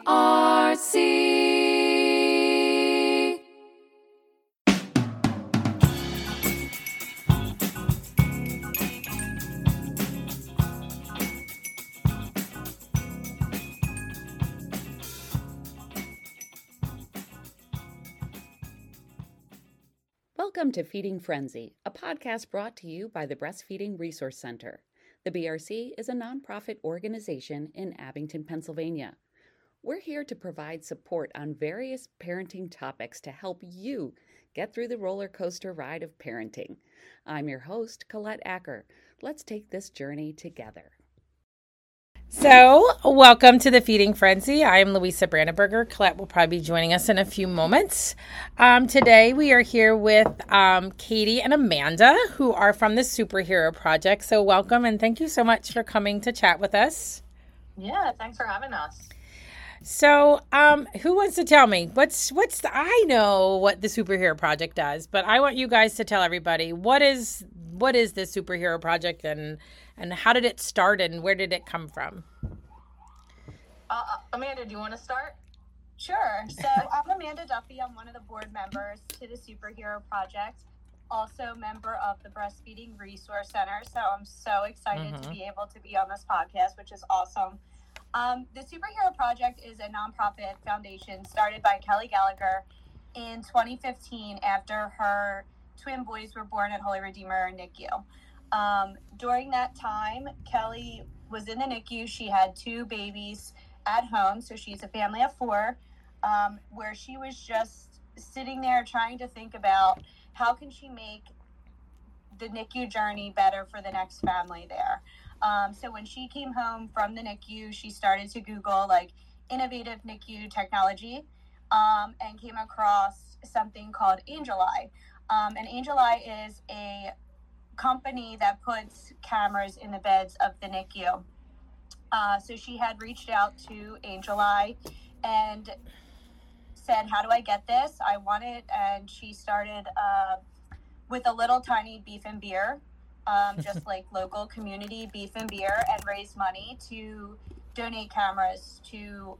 Welcome to Feeding Frenzy, a podcast brought to you by the Breastfeeding Resource Center. The BRC is a nonprofit organization in Abington, Pennsylvania. We're here to provide support on various parenting topics to help you get through the roller coaster ride of parenting. I'm your host, Colette Acker. Let's take this journey together. So, welcome to the Feeding Frenzy. I am Louisa Brandenberger. Colette will probably be joining us in a few moments. Today, we are here with Katie and Amanda, who are from the Superhero Project. So, welcome and thank you so much for coming to chat with us. Yeah, thanks for having us. So, who wants to tell me I know what the Superhero Project does, but I want you guys to tell everybody what is the Superhero Project and how did it start and where did it come from? Amanda, do you want to start? Sure. So I'm Amanda Duffy. I'm one of the board members to the Superhero Project, also member of the Breastfeeding Resource Center. So I'm so excited to be able to be on this podcast, which is awesome. The Superhero Project is a nonprofit foundation started by Kelly Gallagher in 2015 after her twin boys were born at Holy Redeemer NICU. During that time, Kelly was in the NICU. She had two babies at home, so she's a family of four, where she was just sitting there trying to think about how can she make the NICU journey better for the next family there. So when she came home from the NICU, she started to Google innovative NICU technology and came across something called Angel Eye. And Angel Eye is a company that puts cameras in the beds of the NICU. So she had reached out to Angel Eye and said, how do I get this? I want it. And she started with a little tiny beef and beer, just local community beef and beer, and raised money to donate cameras to,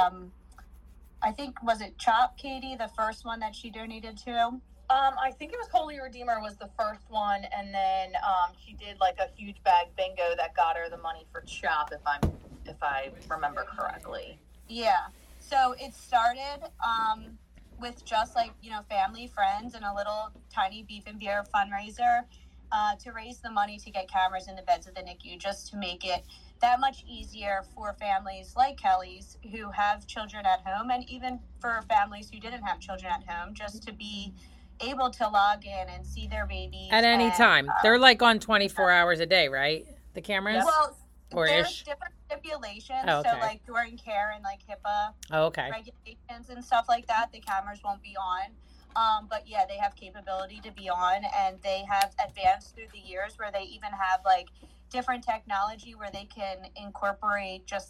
I think, was it CHOP, Katie, the first one that she donated to? I think it was Holy Redeemer was the first one, and then she did a huge bag bingo that got her the money for CHOP, if I remember correctly. Yeah. So it started with just family, friends, and a little tiny beef and beer fundraiser to raise the money to get cameras in the beds of the NICU, just to make it that much easier for families like Kelly's who have children at home, and even for families who didn't have children at home, just to be able to log in and see their babies at any time. They're on 24 hours a day, right? The cameras? Well, there's ish? different stipulations. Oh, okay. So during care and HIPAA regulations and stuff like that, the cameras won't be on. But yeah, they have capability to be on, and they have advanced through the years where they even have different technology where they can incorporate just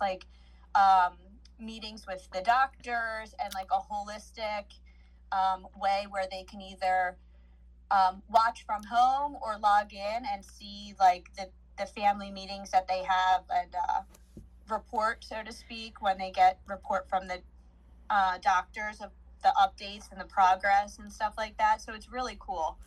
meetings with the doctors and a holistic way where they can either watch from home or log in and see the family meetings that they have and report, so to speak, when they get report from the doctors of the updates and the progress and stuff like that. So it's really cool.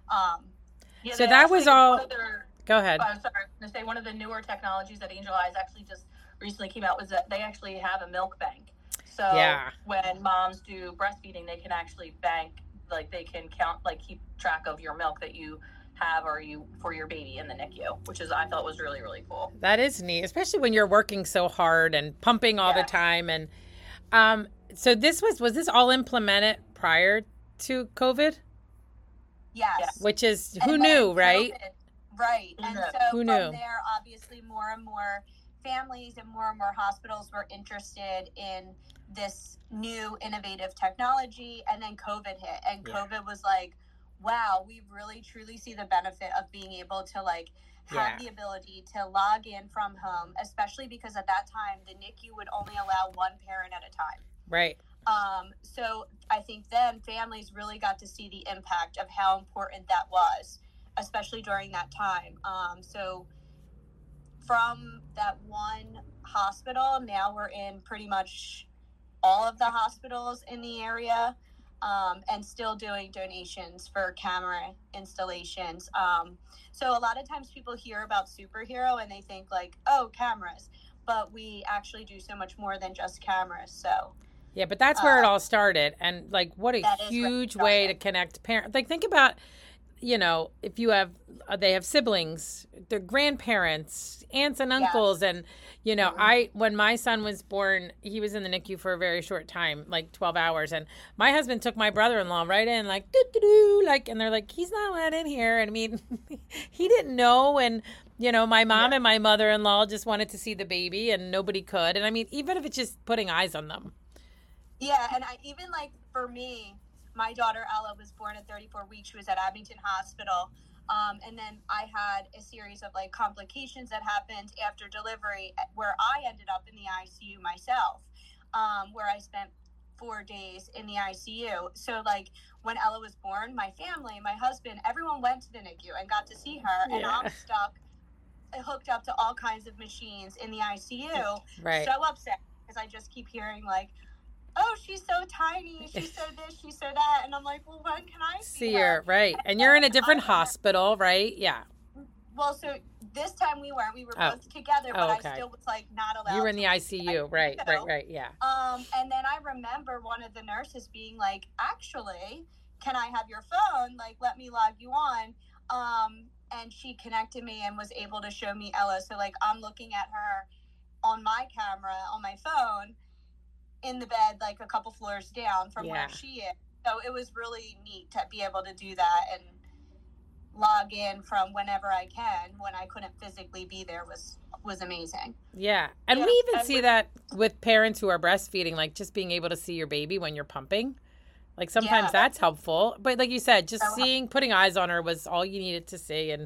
So that was all. Go ahead. I'm sorry, I was going to say one of the newer technologies that Angel Eyes actually just recently came out was that they actually have a milk bank. So when moms do breastfeeding, they can actually bank, they can count, keep track of your milk that you have for your baby in the NICU, which I thought was really, really cool. That is neat, especially when you're working so hard and pumping all the time. And so was this all implemented prior to COVID? Yes. Which is, who knew, right? Right. And so who knew? From there, obviously, more and more families and more hospitals were interested in this new innovative technology, and then COVID hit, and COVID was wow, we really truly see the benefit of being able to have the ability to log in from home, especially because at that time the NICU would only allow one parent at a time. Right. So I think then families really got to see the impact of how important that was, especially during that time. So from that one hospital, now we're in pretty much all of the hospitals in the area, and still doing donations for camera installations. So a lot of times people hear about Superhero and they think like, oh, cameras, but we actually do so much more than just cameras. So yeah, but that's where it all started. And like, what a huge way to connect parents. Like, think about, you know, if you have, they have siblings, their grandparents, aunts and uncles. And, you know, when my son was born, he was in the NICU for a very short time, like 12 hours. And my husband took my brother-in-law right in, like, doo-doo-doo, like, and they're like, he's not let in here. And I mean, he didn't know. And, you know, my mom and my mother-in-law just wanted to see the baby and nobody could. And I mean, even if it's just putting eyes on them. Yeah, and even like for me, my daughter Ella was born at 34 weeks. She was at Abington Hospital. And then I had a series of like complications that happened after delivery where I ended up in the ICU myself, where I spent 4 days in the ICU. So like when Ella was born, my family, my husband, everyone went to the NICU and got to see her. And I'm stuck, hooked up to all kinds of machines in the ICU. Right. So upset because I just keep hearing like, oh, she's so tiny, she's so this, she's so that. And I'm like, well, when can I see her? Right. And you're in a different hospital, right? Yeah. Well, so this time we weren't. We were both together, but I still was like not allowed. You were in the ICU. Right, yeah. And then I remember one of the nurses being like, actually, can I have your phone? Like, let me log you on. And she connected me and was able to show me Ella. So like, I'm looking at her on my camera, on my phone, in the bed, like a couple floors down from where she is. So it was really neat to be able to do that and log in from whenever I can when I couldn't physically be there was amazing. Yeah. And we even see that with parents who are breastfeeding, like just being able to see your baby when you're pumping. Like sometimes that's helpful. But like you said, just putting eyes on her was all you needed to see. And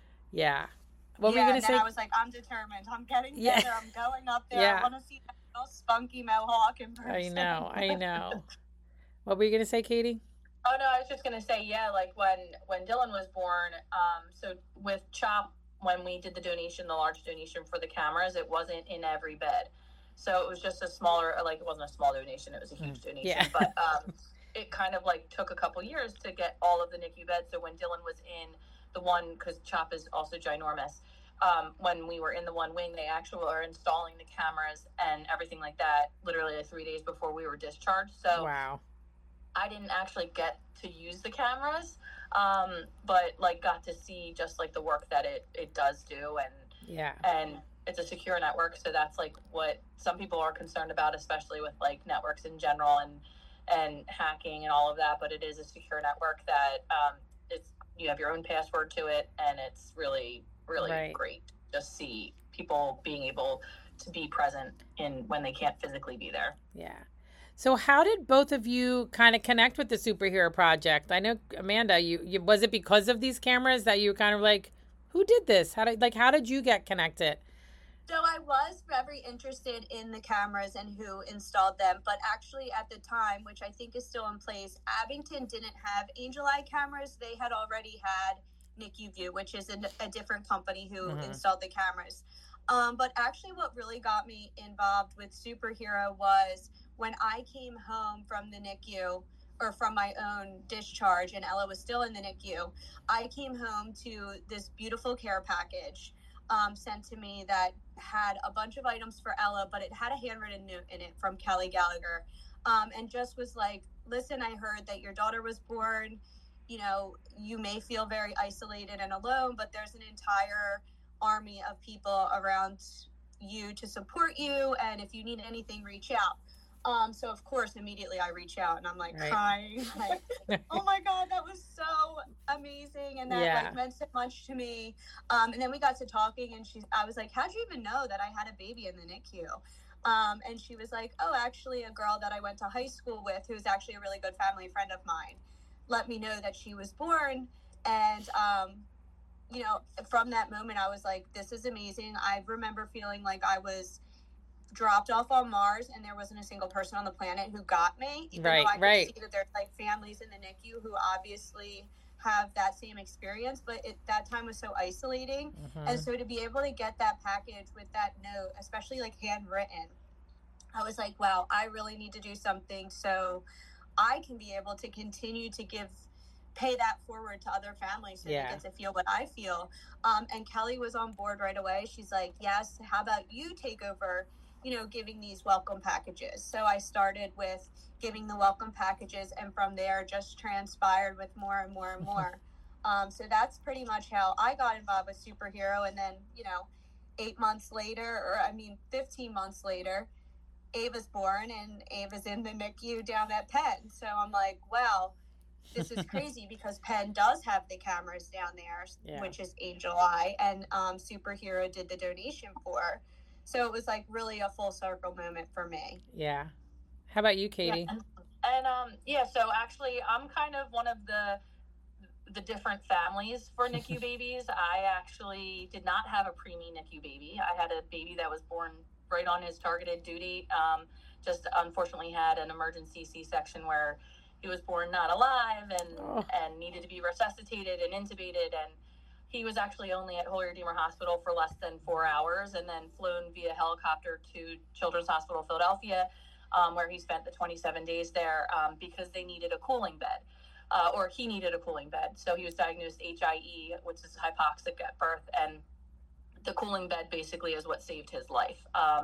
what were you going to say? I was like, I'm determined. I'm getting there. I'm going up there. I want to see that spunky mohawk in person. I know. What were you gonna say, Katie? Oh no, I was just gonna say, like when Dylan was born, so with CHOP, when we did the large donation for the cameras, it wasn't in every bed, so it was just a smaller, like it wasn't a small donation, it was a huge donation, but it kind of like took a couple years to get all of the NICU beds. So when Dylan was in the one, because CHOP is also ginormous, when we were in the one wing, they actually were installing the cameras and everything like that literally 3 days before we were discharged. So wow. I didn't actually get to use the cameras, but like got to see just like the work that it does do. And it's a secure network. So that's like what some people are concerned about, especially with like networks in general and hacking and all of that. But it is a secure network that you have your own password to it. And it's really great to just see people being able to be present when they can't physically be there. Yeah. So how did both of you kind of connect with the Superhero Project? I know, Amanda, you was it because of these cameras that you were kind of like, who did this? How did you get connected? So I was very interested in the cameras and who installed them, but actually at the time, which I think is still in place, Abington didn't have Angel Eye cameras. They had already had NICU View, which is a different company who installed the cameras. But actually what really got me involved with Superhero was when I came home from the NICU, or from my own discharge, and Ella was still in the NICU, I came home to this beautiful care package sent to me that had a bunch of items for Ella, but it had a handwritten note in it from Kelly Gallagher, and just was like, listen, I heard that your daughter was born. You know, you may feel very isolated and alone, but there's an entire army of people around you to support you. And if you need anything, reach out. So of course, immediately I reach out and I'm like crying, like, oh my God, that was so amazing. And that like meant so much to me. And then we got to talking and I was like, how'd you even know that I had a baby in the NICU? And she was like, oh, actually a girl that I went to high school with, who's actually a really good family friend of mine, let me know that she was born. And, you know, from that moment, I was like, this is amazing. I remember feeling like I was dropped off on Mars and there wasn't a single person on the planet who got me. Even though I could see that there's like families in the NICU who obviously have that same experience, but that time was so isolating. And so to be able to get that package with that note, especially like handwritten, I was like, wow, I really need to do something so I can be able to continue to pay that forward to other families so they get to feel what I feel. And Kelly was on board right away. She's like, yes, how about you take over, giving these welcome packages. So I started with giving the welcome packages, and from there just transpired with more and more and more. So that's pretty much how I got involved with Superhero. And then, 15 months later, Ava's born, and Ava's in the NICU down at Penn. So I'm like, wow, this is crazy because Penn does have the cameras down there, which is Angel Eye, and Superhero did the donation for. So it was like really a full circle moment for me. Yeah. How about you, Katie? Yeah, so actually I'm kind of one of the different families for NICU babies. I actually did not have a preemie NICU baby. I had a baby that was born right on his targeted due date. Just unfortunately had an emergency C-section where he was born not alive and needed to be resuscitated and intubated. And he was actually only at Holy Redeemer Hospital for less than 4 hours, and then flown via helicopter to Children's Hospital Philadelphia, where he spent the 27 days there because they needed a cooling bed. Or he needed a cooling bed. So he was diagnosed HIE, which is hypoxic at birth, and the cooling bed basically is what saved his life.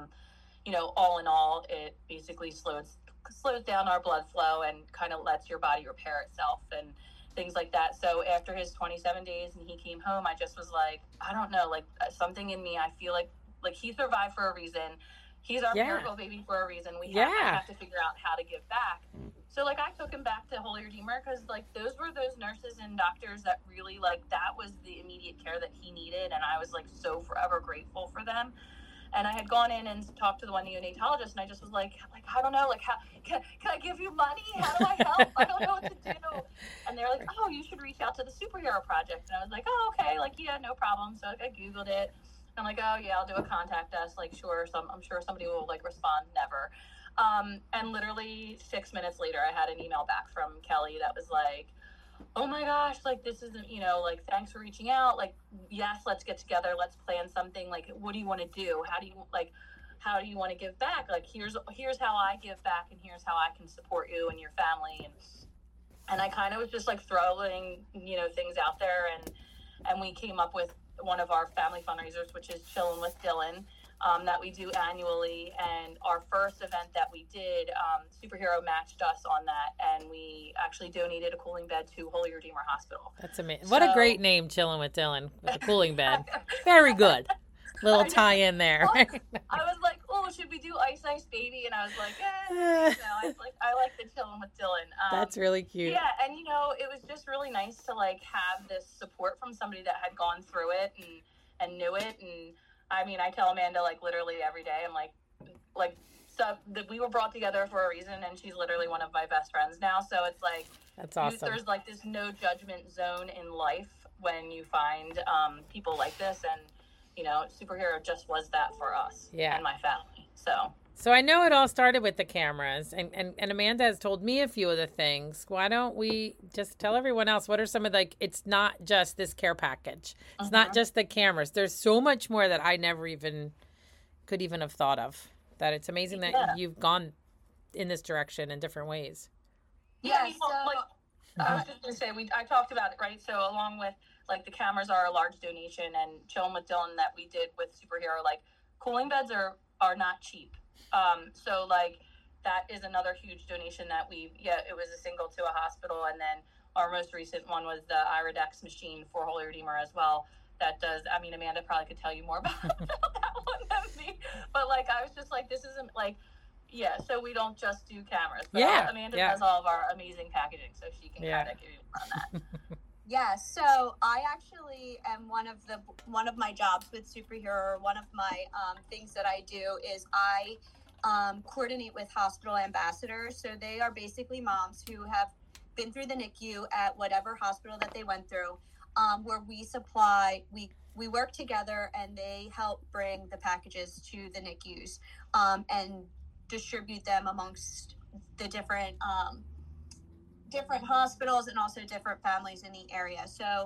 All in all, it basically slows down our blood flow and kind of lets your body repair itself and things like that. So after his 27 days and he came home, I just was like, I don't know, like something in me, I feel like he survived for a reason. He's our miracle baby for a reason. We have to figure out how to give back. So I took him back to Holy Redeemer because those were those nurses and doctors that really that was the immediate care that he needed. And I was so forever grateful for them. And I had gone in and talked to the one neonatologist, and I just was like, I don't know, how can I give you money? How do I help? I don't know what to do. And they're like, oh, you should reach out to the Superhero Project. And I was like, oh, okay, yeah, no problem. So I Googled it. And I'm like, oh yeah, I'll do a contact us. Sure, I'm sure somebody will respond. Never. And literally 6 minutes later, I had an email back from Kelly that was like, oh my gosh, this isn't, thanks for reaching out. Yes, let's get together. Let's plan something. What do you want to do? How do you want to give back? Here's how I give back, and here's how I can support you and your family. And I kind of was just throwing, things out there. And we came up with one of our family fundraisers, which is Chillin' with Dylan. That we do annually, and our first event that we did, Superhero matched us on that, and we actually donated a cooling bed to Holy Redeemer Hospital. That's amazing. What a great name, Chillin' with Dylan, with the cooling bed. Very good. Little tie in there. I was like, oh, should we do Ice Ice Baby? And I was like, I like the Chillin' with Dylan. That's really cute. Yeah, and it was just really nice to have this support from somebody that had gone through it and knew it. And I tell Amanda literally every day, I'm so we were brought together for a reason, and she's literally one of my best friends now. So it's that's awesome. There's this no judgment zone in life when you find people like this, and Superhero just was that for us and my family. So I know it all started with the cameras, and Amanda has told me a few of the things. Why don't we just tell everyone else, what are some of it's not just this care package. It's not just the cameras. There's so much more that I never could even have thought of. That it's amazing that you've gone in this direction in different ways. Yeah, I was just going to say, I talked about it, right? So along with the cameras are a large donation, and Chillin' with Dylan that we did with Superhero, cooling beds are not cheap. So that is another huge donation that it was a single to a hospital. And then our most recent one was the Iridex machine for Holy Redeemer as well. That does, Amanda probably could tell you more about that one than me. But I was just this isn't so we don't just do cameras. But Amanda does all of our amazing packaging, so she can kind of give you on that. Yeah, so I actually am one of my jobs with Superhero, or one of my things that I do is I coordinate with hospital ambassadors. So they are basically moms who have been through the NICU at whatever hospital that they went through, where we work together, and they help bring the packages to the NICUs and distribute them amongst the different hospitals and also different families in the area. So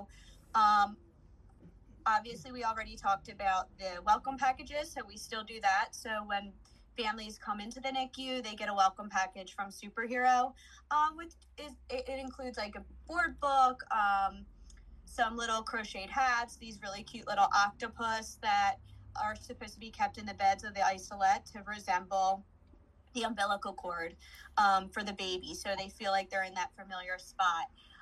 obviously we already talked about the welcome packages, so we still do that. So when families come into the NICU, they get a welcome package from Superhero, it includes like a board book, some little crocheted hats, these really cute little octopus that are supposed to be kept in the beds of the isolette to resemble the umbilical cord for the baby, so they feel like they're in that familiar spot.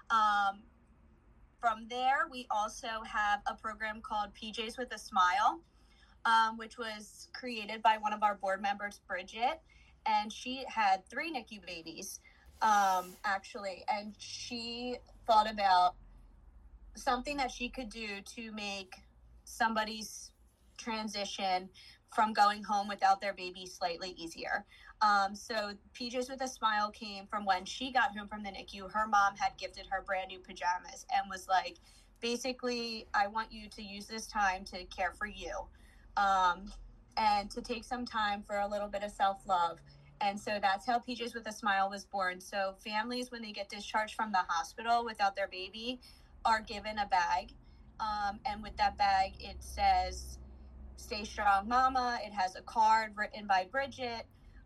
From there, we also have a program called PJs with a Smile, which was created by one of our board members, Bridget, and she had 3 NICU babies, actually, and she thought about something that she could do to make somebody's transition from going home without their baby slightly easier. So PJs with a Smile came from when she got home from the NICU. Her mom had gifted her brand new pajamas and was like, basically, I want you to use this time to care for you, and to take some time for a little bit of self-love. And so that's how PJs with a Smile was born. So families, when they get discharged from the hospital without their baby, are given a bag. And with that bag, it says, "Stay strong, Mama." It has a card written by Bridget,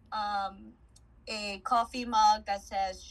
a coffee mug that says,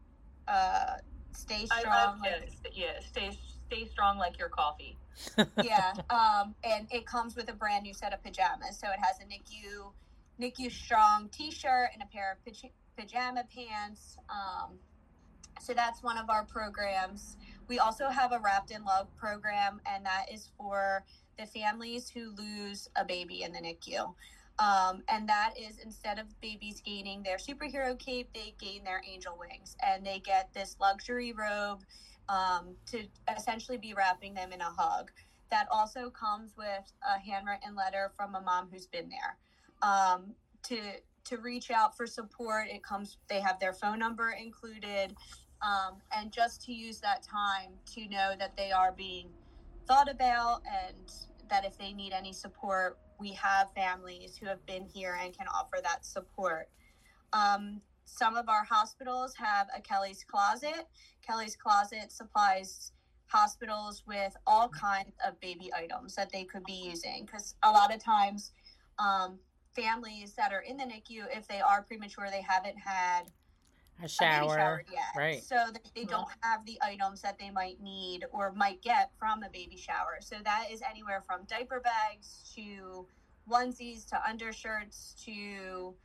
"Stay strong." Stay strong like your coffee. Yeah. And it comes with a brand new set of pajamas. So it has a NICU Strong t-shirt and a pair of pajama pants. So that's one of our programs. We also have a Wrapped in Love program, and that is for the families who lose a baby in the NICU. And that is, instead of babies gaining their superhero cape, they gain their angel wings, and they get this luxury robe to essentially be wrapping them in a hug. That also comes with a handwritten letter from a mom who's been there. To reach out for support, they have their phone number included, and just to use that time to know that they are being thought about, and that if they need any support, we have families who have been here and can offer that support. Some of our hospitals have a Kelly's Closet. Kelly's Closet supplies hospitals with all kinds of baby items that they could be using, because a lot of times families that are in the NICU, if they are premature, they haven't had a shower yet, right? So they don't have the items that they might need or might get from a baby shower. So that is anywhere from diaper bags to onesies to undershirts to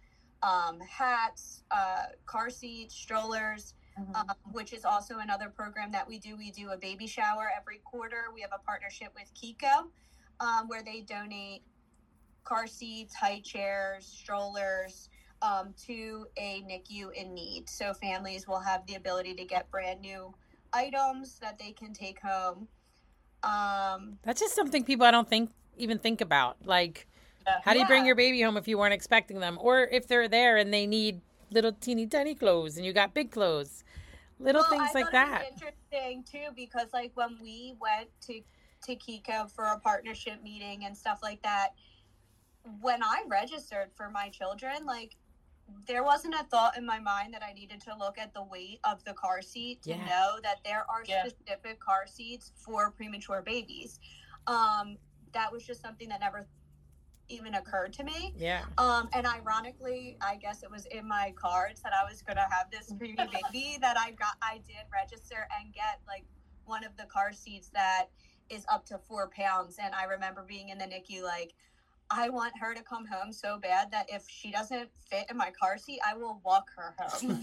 hats, car seats, strollers, which is also another program that we do. We do a baby shower every quarter. We have a partnership with Kiko, where they donate car seats, high chairs, strollers, to a NICU in need. So families will have the ability to get brand new items that they can take home. That's just something people I don't even think about. Like, how do you bring your baby home if you weren't expecting them? Or if they're there and they need little teeny tiny clothes and you got big clothes. Little things like that. It was interesting too, because like when we went to Kiko for a partnership meeting and stuff like that, when I registered for my children, like, there wasn't a thought in my mind that I needed to look at the weight of the car seat to know that there are specific car seats for premature babies. That was just something that never even occurred to me. Yeah. And ironically, I guess it was in my cards that I was going to have this preemie baby that I did register and get like one of the car seats that is up to 4 pounds. And I remember being in the NICU, like, I want her to come home so bad that if she doesn't fit in my car seat, I will walk her home.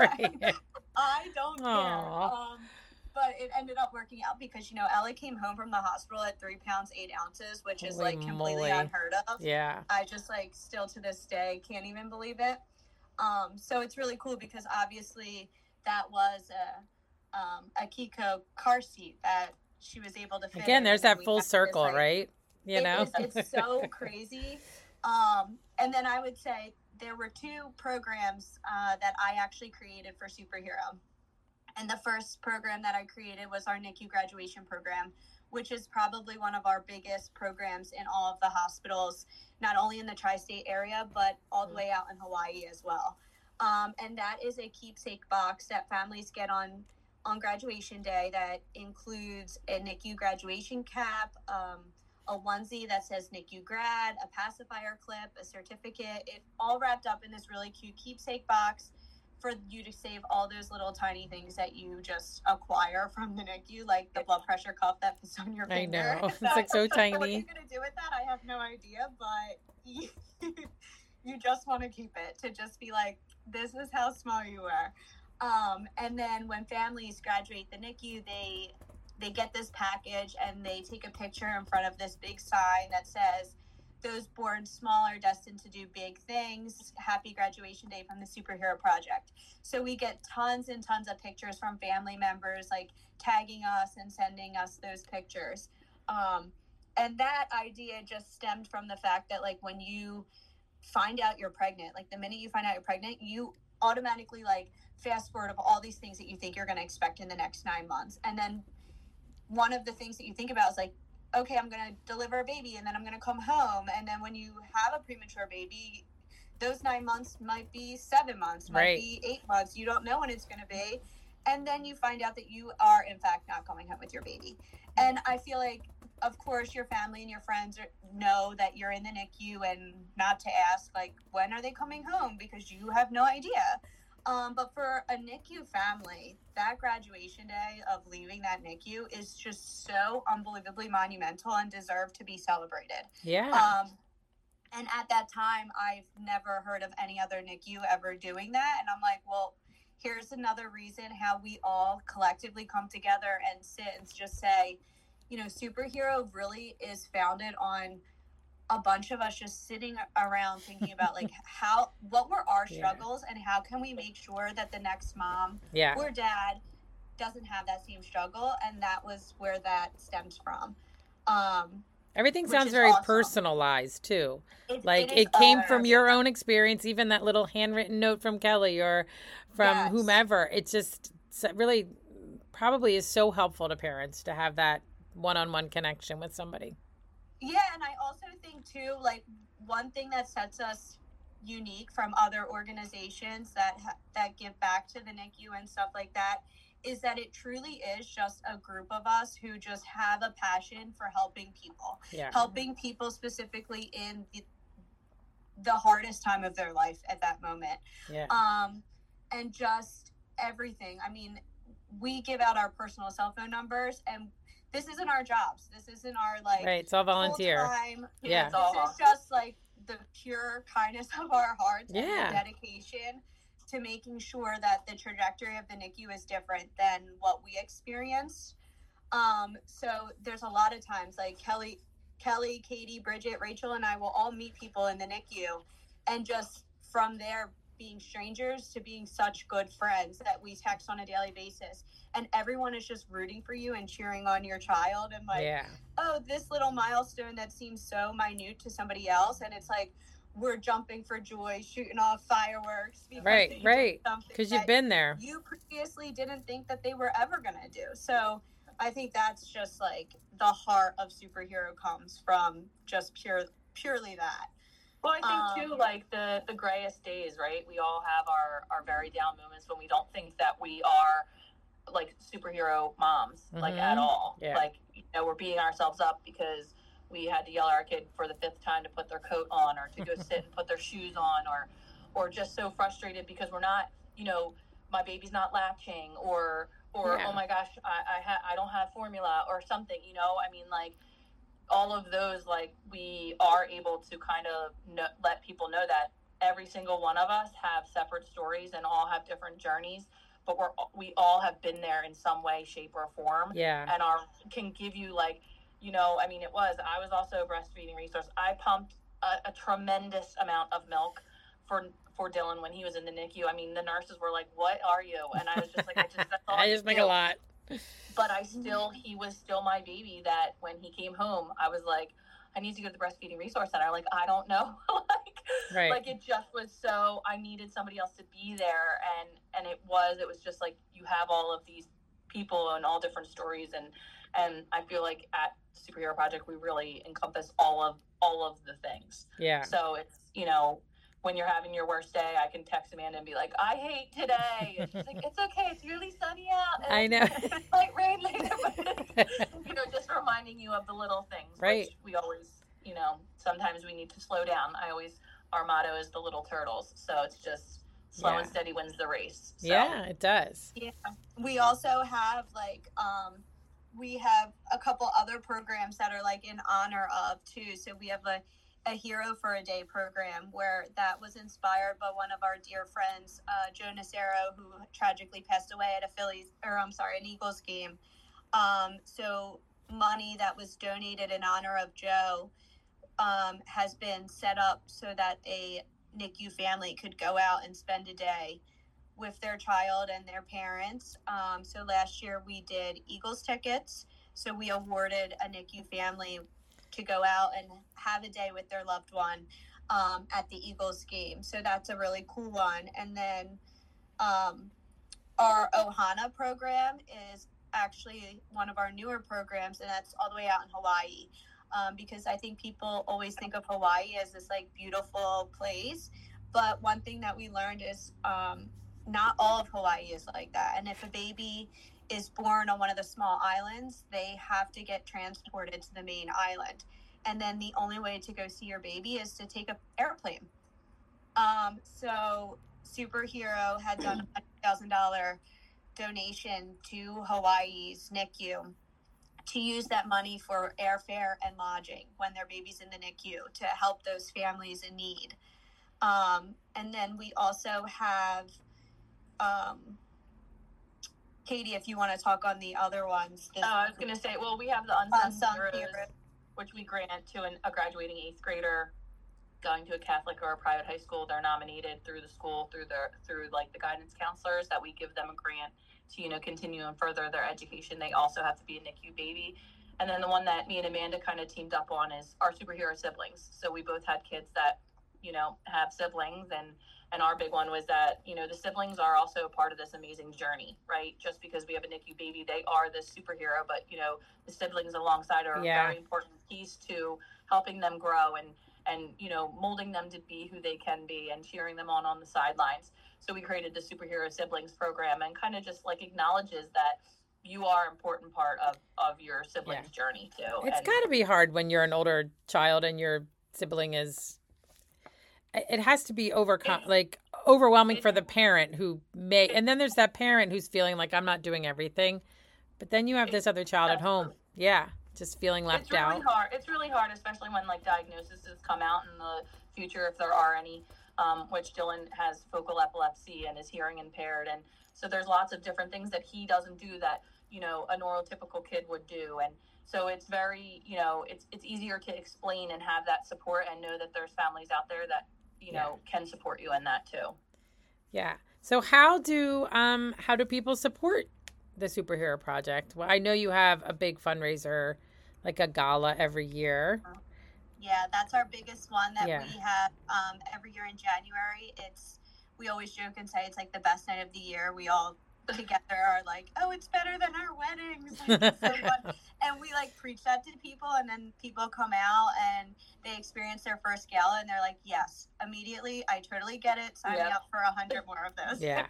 I don't care. But it ended up working out because, Ella came home from the hospital at 3 pounds, 8 ounces, which is like completely unheard of. Yeah. I just like still to this day can't even believe it. So it's really cool because obviously that was a Kiko car seat that she was able to fit. Again, there's that full circle, right? It's so crazy. And then I would say there were 2 programs that I actually created for Superhero. And the first program that I created was our NICU graduation program, which is probably one of our biggest programs in all of the hospitals, not only in the tri-state area, but all the way out in Hawaii as well. And that is a keepsake box that families get on graduation day that includes a NICU graduation cap, a onesie that says NICU grad, a pacifier clip, a certificate, it all wrapped up in this really cute keepsake box for you to save all those little tiny things that you just acquire from the NICU, like the blood pressure cuff that fits on your finger. I know. It's like so tiny. What you're going to do with that, I have no idea, but you just want to keep it to just be like, this is how small you were. And then when families graduate the NICU, they get this package and they take a picture in front of this big sign that says, those born small are destined to do big things. Happy graduation day from the Superhero Project. So we get tons and tons of pictures from family members, like tagging us and sending us those pictures. And that idea just stemmed from the fact that, like, when you find out you're pregnant, like the minute you find out you're pregnant, you automatically like fast forward of all these things that you think you're going to expect in the next 9 months. And then one of the things that you think about is like, okay, I'm going to deliver a baby and then I'm going to come home. And then when you have a premature baby, those 9 months might be 7 months, might be 8 months. You don't know when it's going to be. And then you find out that you are, in fact, not going home with your baby. And I feel like, of course, your family and your friends know that you're in the NICU and not to ask, like, when are they coming home? Because you have no idea. But for a NICU family, that graduation day of leaving that NICU is just so unbelievably monumental and deserved to be celebrated. Yeah. And at that time, I've never heard of any other NICU ever doing that. And I'm like, well, here's another reason how we all collectively come together and sit and just say, you know, Superhero really is founded on a bunch of us just sitting around thinking about like what were our struggles and how can we make sure that the next mom or dad doesn't have that same struggle. And that was where that stems from. Everything sounds very awesome. Personalized too. It came from your own experience, even that little handwritten note from Kelly or from whomever. It just really probably is so helpful to parents to have that one-on-one connection with somebody. Yeah, and I also think too, like, one thing that sets us unique from other organizations that give back to the NICU and stuff like that is that it truly is just a group of us who just have a passion for helping people. Yeah. Helping people specifically in the hardest time of their life at that moment. Yeah. And just everything. I mean, we give out our personal cell phone numbers, and this isn't our jobs. This isn't our, like, right. It's all volunteer. Yeah. This is just like the pure kindness of our hearts and the dedication to making sure that the trajectory of the NICU is different than what we experienced. So there's a lot of times, like Kelly, Katie, Bridget, Rachel, and I will all meet people in the NICU, and just from there being strangers to being such good friends that we text on a daily basis, and everyone is just rooting for you and cheering on your child, and like, oh, this little milestone that seems so minute to somebody else, and it's like we're jumping for joy, shooting off fireworks because you've been there. You previously didn't think that they were ever gonna do. So I think that's just like the heart of Superhero comes from just purely that. Well, I think too, like the grayest days, right? We all have our very down moments when we don't think that we are like superhero moms, like at all. Yeah. Like, you know, we're beating ourselves up because we had to yell at our kid for the 5th time to put their coat on, or to go sit and put their shoes on, or just so frustrated because we're not, you know, my baby's not latching, or oh my gosh, I don't have formula or something, you know. I mean, like, all of those, like, we are able to kind of let people know that every single one of us have separate stories and all have different journeys, but we all have been there in some way, shape, or form. Yeah. And can give you, like, you know, I mean, I was also a breastfeeding resource. I pumped a tremendous amount of milk for Dylan when he was in the NICU. I mean, the nurses were like, "What are you?" And I was just like, that's all I just make a lot. But he was still my baby, that when he came home, I was like, I need to go to the breastfeeding resource center. Like, I don't know. Like, it just was so, I needed somebody else to be there. And it was just like, you have all of these people and all different stories. And I feel like at Superhero Project, we really encompass all of the things. Yeah. So it's, you know, when you're having your worst day, I can text Amanda and be like, I hate today. And she's like, it's okay. It's really sunny out. And I know. It might rain later. But, just reminding you of the little things. Right. Which we always, sometimes we need to slow down. Our motto is the little turtles. So it's just slow and steady wins the race. So. Yeah, it does. Yeah. We also have we have a couple other programs that are like in honor of too. So we have a Hero for a Day program where that was inspired by one of our dear friends, Joe Nacero, who tragically passed away at an Eagles game. So money that was donated in honor of Joe has been set up so that a NICU family could go out and spend a day with their child and their parents. So last year we did Eagles tickets. So we awarded a NICU family to go out and have a day with their loved one at the Eagles game. So that's a really cool one. And then our Ohana program is actually one of our newer programs, and that's all the way out in Hawaii. Because I think people always think of Hawaii as this like beautiful place. But one thing that we learned is not all of Hawaii is like that. And if a baby is born on one of the small islands, they have to get transported to the main island. And then the only way to go see your baby is to take an airplane. So Superhero had done a $100,000 donation to Hawaii's NICU to use that money for airfare and lodging when their baby's in the NICU to help those families in need. And then we also have Katie, if you want to talk on the other ones. I was going to say, well, we have the Unsung Heroes, which we grant to a graduating 8th grader going to a Catholic or a private high school. They're nominated through the school, through the guidance counselors, that we give them a grant to, continue and further their education. They also have to be a NICU baby. And then the one that me and Amanda kind of teamed up on is our superhero siblings. So we both had kids that, have siblings, and our big one was that, the siblings are also a part of this amazing journey, right? Just because we have a NICU baby, they are the superhero, but, the siblings alongside are a very important piece to helping them grow and molding them to be who they can be and cheering them on the sidelines. So we created the Superhero Siblings program and kind of just like acknowledges that you are an important part of your sibling's journey too. It's got to be hard when you're an older child and your sibling is, it has to be overwhelming for the parent who may, and then there's that parent who's feeling like I'm not doing everything, but then you have this other child at home. Yeah. Just feeling left out. It's really hard, especially when diagnoses come out in the future, if there are any, which Dylan has focal epilepsy and is hearing impaired. And so there's lots of different things that he doesn't do that, a neurotypical kid would do. And so it's very, it's easier to explain and have that support and know that there's families out there that, can support you in that too. Yeah. So how do people support the Superhero Project? Well, I know you have a big fundraiser, like a gala every year. Yeah, that's our biggest one that we have every year in January. We always joke and say it's like the best night of the year. We all together are like, oh, it's better than our weddings. Like, it's so fun. And we preach that to people, and then people come out and they experience their first gala and they're like, yes, immediately, I totally get it. Sign me up for 100 more of those. Yeah.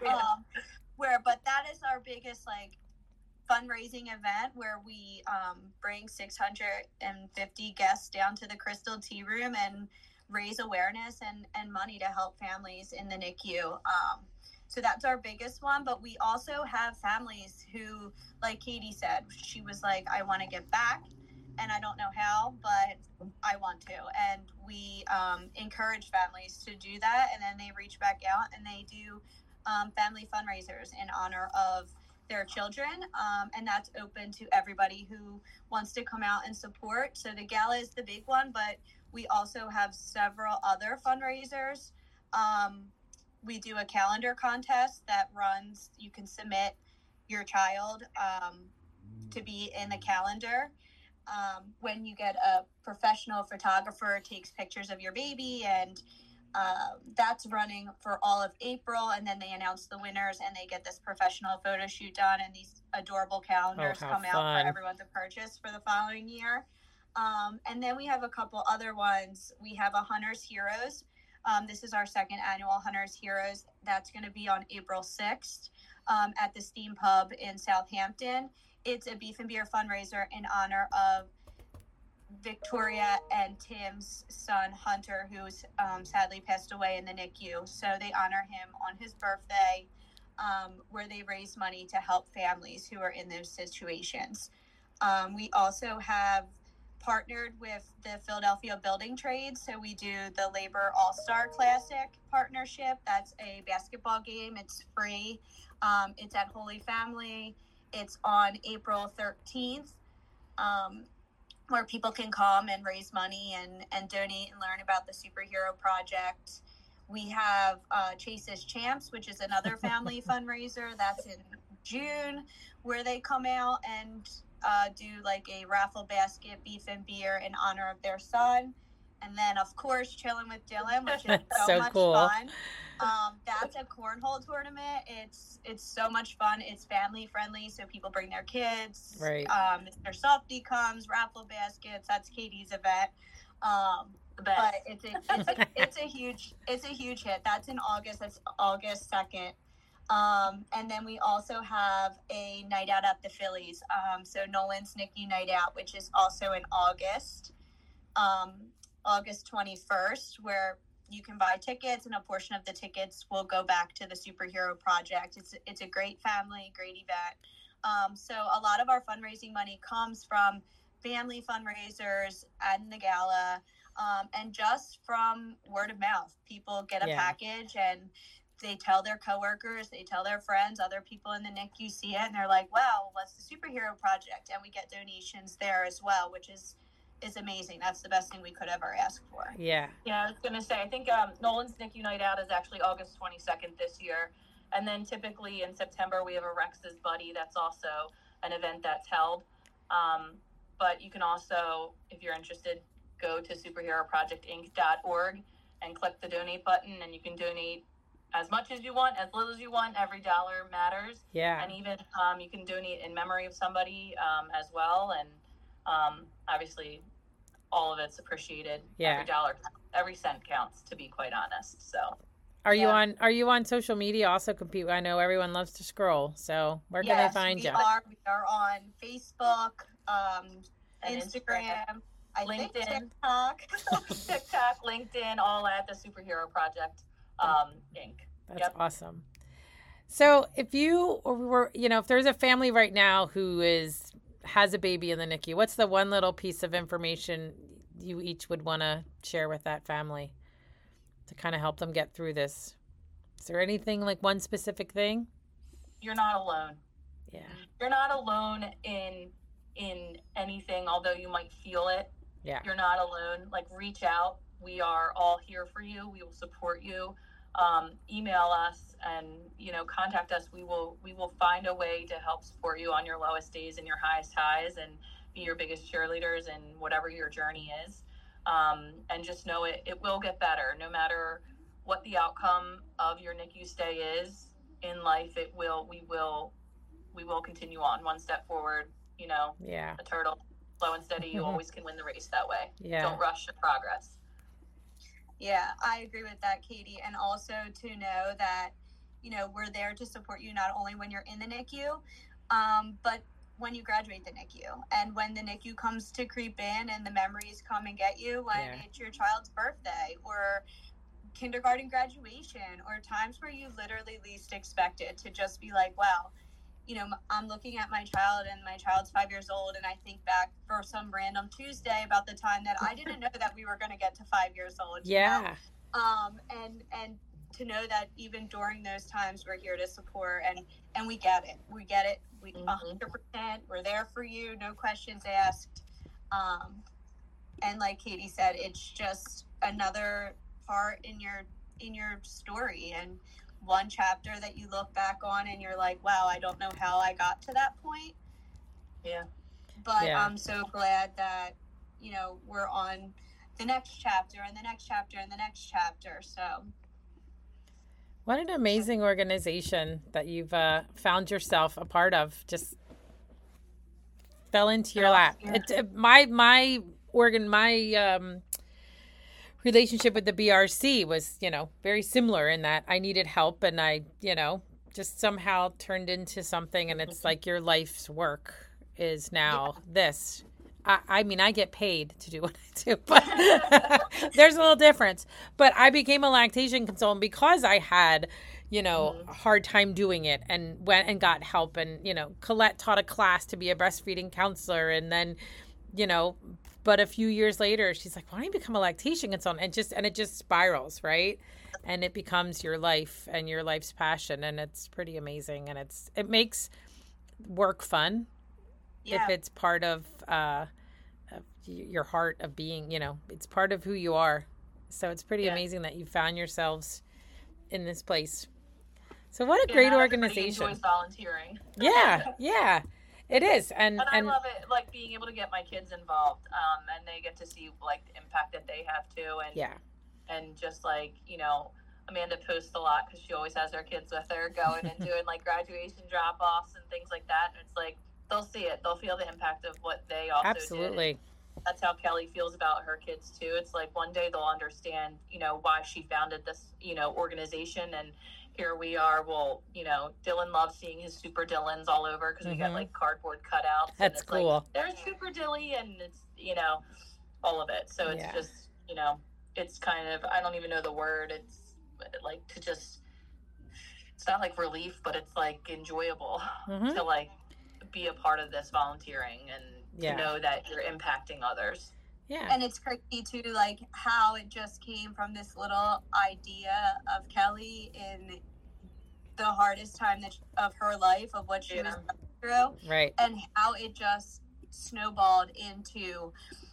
But that is our biggest fundraising event where we bring 650 guests down to the Crystal Tea Room and raise awareness and money to help families in the NICU. So that's our biggest one. But we also have families who, like Katie said, she was like, I want to get back and I don't know how, but I want to. And we encourage families to do that. And then they reach back out and they do family fundraisers in honor of their children, and that's open to everybody who wants to come out and support. So the gala is the big one, but we also have several other fundraisers. We do a calendar contest that runs, you can submit your child to be in the calendar. When you get a professional photographer takes pictures of your baby, and that's running for all of April, and then they announce the winners and they get this professional photo shoot done, and these adorable calendars come out for everyone to purchase for the following year. And then we have a couple other ones. We have a Hunter's Heroes This is our second annual Hunters Heroes. That's going to be on April 6th at the Steam Pub in Southampton. It's a beef and beer fundraiser in honor of Victoria and Tim's son, Hunter, who's sadly passed away in the NICU. So they honor him on his birthday, where they raise money to help families who are in those situations. We also have partnered with the Philadelphia Building Trades. So we do the Labor All-Star Classic partnership. That's a basketball game. It's free. It's at Holy Family. It's on April 13th, where people can come and raise money and donate and learn about the Superhero Project. We have Chase's Champs, which is another family fundraiser. That's in June, where they come out and do like a raffle basket, beef and beer in honor of their son. And then, of course, Chilling with Dylan, which is so much cool. fun. That's a cornhole tournament. It's so much fun. It's family friendly, so people bring their kids. Right. Their softie comes, raffle baskets. That's Katie's event. But it's a huge hit. That's in August. That's August 2nd. And then we also have a night out at the Phillies. So Nolan's NICU night out, which is also in August, August 21st, where you can buy tickets, and a portion of the tickets will go back to the Superhero Project. It's a great family, great event. So a lot of our fundraising money comes from family fundraisers and the gala, and just from word of mouth. People get a package and they tell their coworkers, they tell their friends, other people in the NICU see it, and they're like, wow, what's the Superhero Project? And we get donations there as well, which is amazing. That's the best thing we could ever ask for. Yeah, I was going to say, I think Nolan's NICU Night Out is actually August 22nd this year. And then typically in September, we have a Rex's Buddy. That's also an event that's held. But you can also, if you're interested, go to superheroprojectinc.org and click the donate button, and you can donate as much as you want, as little as you want. Every dollar matters. Yeah. And even you can donate in memory of somebody as well. And obviously, all of it's appreciated. Yeah. Every dollar, every cent counts, to be quite honest. So. Are you on social media also? Compete? I know everyone loves to scroll. So where can they find you? We are on Facebook, Instagram, LinkedIn, TikTok, LinkedIn, all at the Superhero Project Inc. That's awesome. So if you were, if there's a family right now who has a baby in the NICU, what's the one little piece of information you each would want to share with that family to kind of help them get through this? Is there anything, like one specific thing? You're not alone. Yeah. You're not alone in anything, although you might feel it. Yeah. You're not alone. Like, reach out. We are all here for you. We will support you. Email us and, contact us. We will find a way to help support you on your lowest days and your highest highs, and be your biggest cheerleaders in whatever your journey is. And just know it will get better. No matter what the outcome of your NICU stay is in life, we will continue on one step forward. A turtle, slow and steady. You always can win the race that way. Yeah. Don't rush the progress. Yeah, I agree with that, Katie. And also to know that, we're there to support you not only when you're in the NICU, but when you graduate the NICU, and when the NICU comes to creep in and the memories come and get you when it's your child's birthday or kindergarten graduation, or times where you literally least expect it, to just be like, wow, I'm looking at my child and my child's 5 years old, and I think back for some random Tuesday about the time that I didn't know that we were going to get to 5 years old. Yeah. And to know that even during those times, we're here to support, and we get it. We get it. We 100%. We're there for you. No questions asked. And like Katie said, it's just another part in your story, and one chapter that you look back on and you're like, wow, I don't know how I got to that point. Yeah. But I'm so glad that, we're on the next chapter and the next chapter and the next chapter. So. What an amazing organization that you've found yourself a part of. Just fell into your lap. My relationship with the BRC was, very similar in that I needed help and I, just somehow turned into something, and it's like your life's work is now this. I mean, I get paid to do what I do, but there's a little difference. But I became a lactation consultant because I had, a hard time doing it, and went and got help. And, Colette taught a class to be a breastfeeding counselor. And then, but a few years later, she's like, why don't you become a lactation consultant? And it just spirals, right? And it becomes your life and your life's passion. And it's pretty amazing. And it makes work fun. Yeah. If it's part of your heart of being, it's part of who you are. So it's pretty amazing that you found yourselves in this place. So what a great organization. Enjoys volunteering. Yeah, it is. And I love it, like being able to get my kids involved, and they get to see like the impact that they have too. And just like, Amanda posts a lot because she always has her kids with her going and doing like graduation drop-offs and things like that. And it's like, they'll see it. They'll feel the impact of what they also Absolutely. did. That's how Kelly feels about her kids too. It's like one day they'll understand, why she founded this, organization. And here we are. Well, Dylan loves seeing his Super Dylans all over because we got like cardboard cutouts. That's cool. Like, there's Super Dilly, and it's, all of it. So it's just, it's kind of, I don't even know the word. It's like to just, it's not like relief, but it's like enjoyable to like be a part of this volunteering and to know that you're impacting others. Yeah. And it's crazy too, like how it just came from this little idea of Kelly in the hardest time of her life, of what she was going through. Right. And how it just snowballed into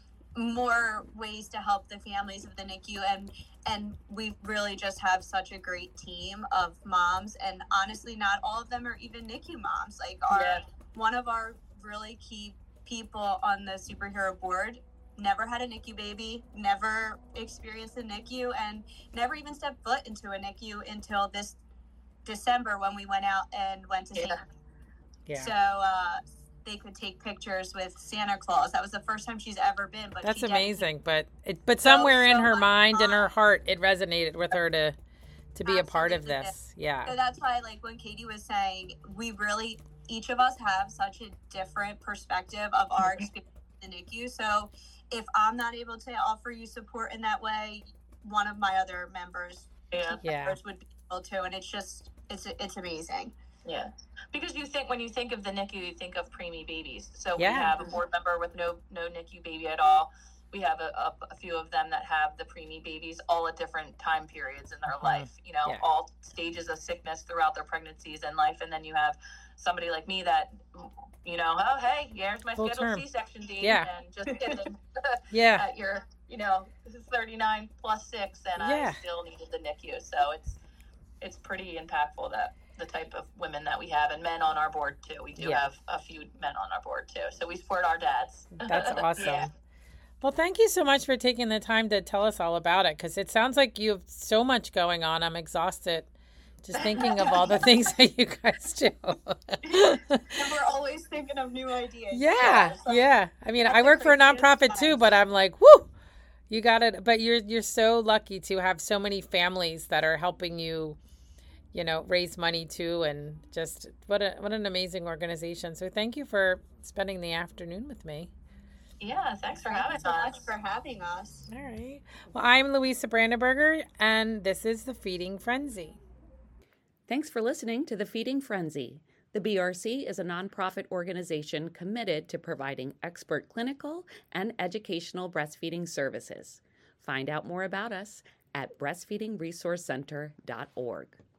more ways to help the families of the NICU. And we really just have such a great team of moms. And honestly, not all of them are even NICU moms. Like one of our really key people on the superhero board never had a NICU baby, never experienced a NICU, and never even stepped foot into a NICU until this December when we went to Santa. So they could take pictures with Santa Claus. That was the first time she's ever been. But that's amazing. But somewhere in her mind and her heart, it resonated with her to be a part of this. Yeah. So that's why, like, when Katie was saying, each of us have such a different perspective of our experience in the NICU. So if I'm not able to offer you support in that way, one of my other members would be able to. And it's just, it's amazing. Yeah. Because when you think of the NICU, you think of preemie babies. So we have a board member with no NICU baby at all. We have a few of them that have the preemie babies all at different time periods in their life, all stages of sickness throughout their pregnancies and life. And then you have somebody like me that, oh, hey, here's my scheduled C-section date. Yeah. And just getting at your, this is 39 plus 6, and I still needed the NICU. So it's pretty impactful that the type of women that we have, and men on our board too. We do have a few men on our board too. So we support our dads. That's awesome. Well, thank you so much for taking the time to tell us all about it, because it sounds like you have so much going on. I'm exhausted just thinking of all the things that you guys do. And we're always thinking of new ideas. Yeah. I mean, I work for a nonprofit too, but I'm like, whoo, you got it. But you're so lucky to have so many families that are helping you, raise money too, and just what an amazing organization. So thank you for spending the afternoon with me. Yeah, thanks for having us. Thank you so much for having us. All right. Well, I'm Louisa Brandenburger, and this is The Feeding Frenzy. Thanks for listening to The Feeding Frenzy. The BRC is a nonprofit organization committed to providing expert clinical and educational breastfeeding services. Find out more about us at breastfeedingresourcecenter.org.